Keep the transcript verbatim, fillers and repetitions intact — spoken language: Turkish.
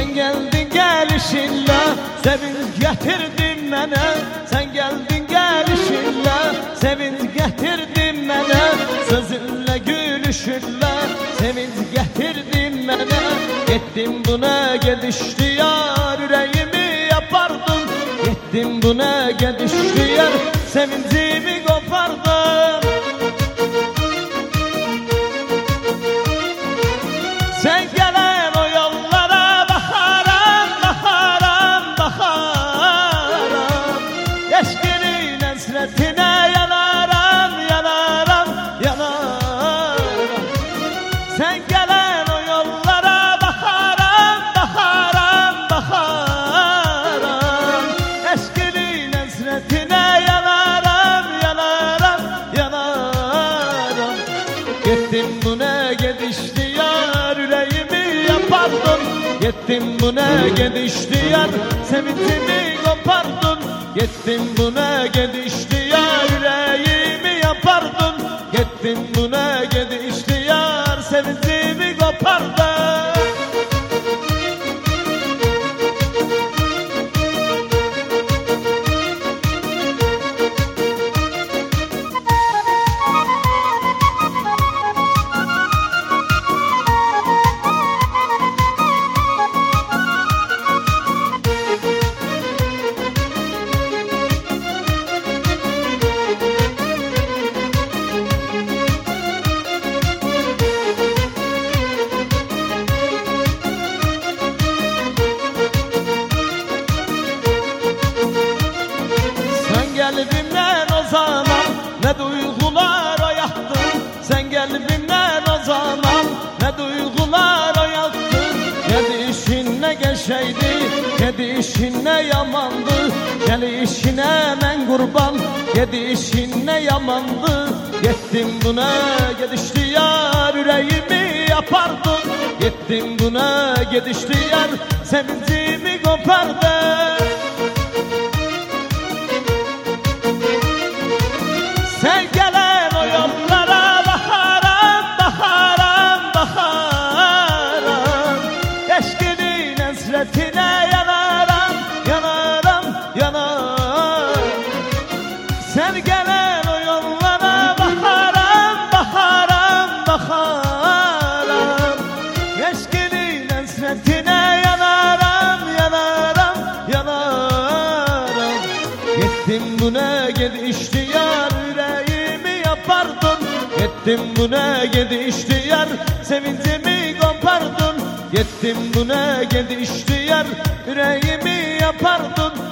Sen geldin gelişinle sevinç getirdin mənə. Sen geldin gelişinle sevinç getirdin mənə. Sözünle gülüşünle sevinç getirdin mənə. Gittim buna gedişti yar, yüreğimi yapardın. Gittim buna gedişti yar, sevincimi kopardın. Sen gelen o yollara bakaram, bakaram, bakaram. Eşkinin hasretine yanaram, yanaram, yanaram. Sen gelen o yollara bakaram, bakaram, bakaram. Eşkinin hasretine yanaram, yanaram, yanaram. Gittim buna gedişti yar, yüreğimi yapardın. Gittim buna gedişti yar, sevincimi kopardın. Gittim buna gedişti yar, yüreğimi yapardın. Gittim buna gedişti yar, sevincimi kopardın. Kalbimden o zaman ne duygular oyattın. Sen kalbimden o zaman ne duygular oyattın. Gedişin ne geçeydi, gedişin ne yamandı. Gelişine men kurban, gedişin ne yamandı. Gittim buna gedişti yar, yüreğimi yapardın. Gittim buna gedişti yar, sevincimi kopardın. Sen gelen o yollara bakaram, bakaram, bakaram. Eşkinin hasretine yanaram, yanaram, yanaram. Sen gelen o yollara bakaram, bakaram, bakaram. Eşkinin hasretine yanaram, yanaram, yanaram. Gittim buna gedişti yar, yüreğimi yapardın. Gittim buna gedişti yar, sevincimi kopardın. Gittim buna gedişti yar, yüreğimi yapardın.